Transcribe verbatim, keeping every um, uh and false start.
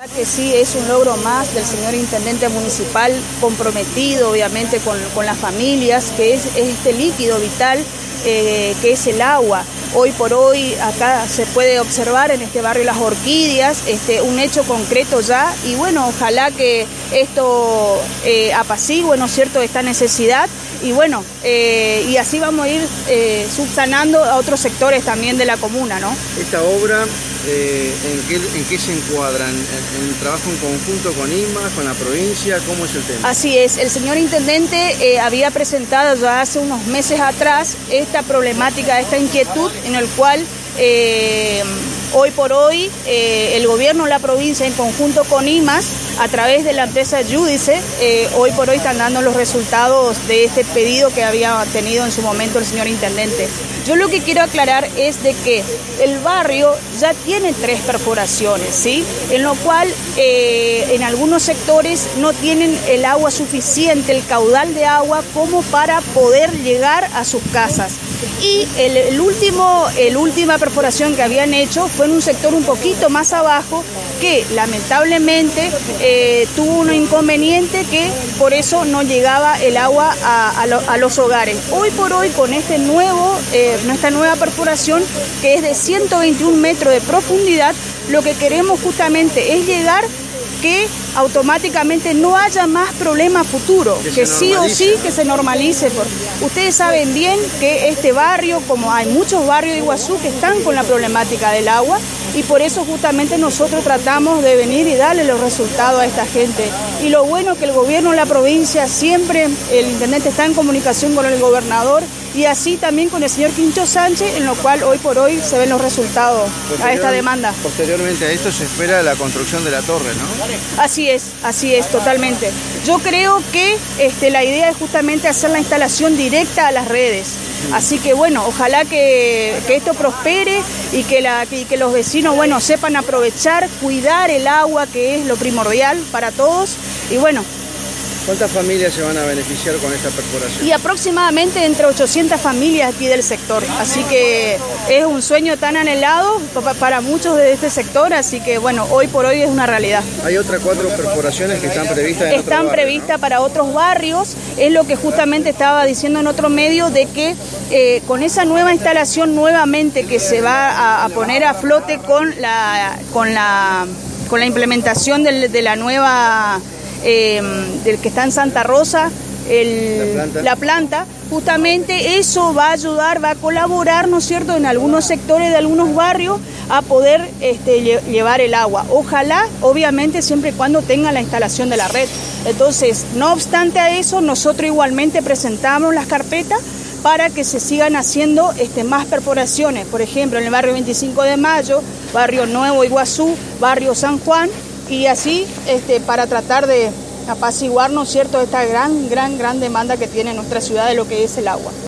Que sí, es un logro más del señor intendente municipal, comprometido obviamente con, con las familias, que es, es este líquido vital eh, que es el agua. Hoy por hoy acá se puede observar en este barrio Las Orquídeas este, un hecho concreto ya, y bueno, ojalá que esto eh, apacigue, ¿no es cierto?, esta necesidad, y bueno, eh, y así vamos a ir eh, subsanando a otros sectores también de la comuna, ¿no? Esta obra, eh, ¿en qué, en qué se encuadran? ¿En el trabajo en conjunto con I M A, con la provincia? ¿Cómo es el tema? Así es, el señor intendente eh, había presentado ya hace unos meses atrás esta problemática, esta inquietud, en el cual eh, hoy por hoy eh, el gobierno de la provincia en conjunto con I M A S, a través de la empresa Judice, eh, hoy por hoy están dando los resultados de este pedido que había tenido en su momento el señor intendente. Yo lo que quiero aclarar es de que el barrio ya tiene tres perforaciones, ¿sí? En lo cual eh, en algunos sectores no tienen el agua suficiente, el caudal de agua como para poder llegar a sus casas. Y el, el último, el última perforación que habían hecho fue en un sector un poquito más abajo, que lamentablemente eh, tuvo un inconveniente, que por eso no llegaba el agua a, a, lo, a los hogares. Hoy por hoy, con este nuevo, eh, esta nueva perforación, que es de ciento veintiún metros de profundidad, lo que queremos justamente es llegar que automáticamente no haya más problemas futuros, que, que sí o sí que se normalice. Ustedes saben bien que este barrio, como hay muchos barrios de Iguazú que están con la problemática del agua, y por eso justamente nosotros tratamos de venir y darle los resultados a esta gente. Y lo bueno es que el gobierno de la provincia siempre, el intendente está en comunicación con el gobernador, y así también con el señor Quincho Sánchez, en lo cual hoy por hoy se ven los resultados a esta demanda. Posteriormente a esto se espera la construcción de la torre, ¿no? Así es, así es, totalmente. Yo creo que este, la idea es justamente hacer la instalación directa a las redes. Así que bueno, ojalá que, que esto prospere y que, la, que, que los vecinos, bueno, sepan aprovechar, cuidar el agua, que es lo primordial para todos, y bueno. ¿Cuántas familias se van a beneficiar con esta perforación? Y aproximadamente entre ochocientas familias aquí del sector, así que es un sueño tan anhelado para muchos de este sector, así que bueno, hoy por hoy es una realidad. Hay otras cuatro perforaciones que están previstas en Están otro barrio, previstas, ¿no?, para otros barrios, es lo que justamente estaba diciendo en otro medio, de que eh, con esa nueva instalación nuevamente que se va a, a poner a flote con la, con la, con la implementación del, de la nueva... Eh, del que está en Santa Rosa, el, la, planta. la planta, justamente eso va a ayudar, va a colaborar, ¿no es cierto?, en algunos sectores de algunos barrios a poder este, llevar el agua. Ojalá, obviamente, siempre y cuando tengan la instalación de la red. Entonces, no obstante a eso, nosotros igualmente presentamos las carpetas para que se sigan haciendo este, más perforaciones, por ejemplo, en el barrio veinticinco de mayo, barrio Nuevo Iguazú, barrio San Juan, y así este, para tratar de apaciguar, ¿no es cierto?, esta gran, gran, gran demanda que tiene nuestra ciudad de lo que es el agua.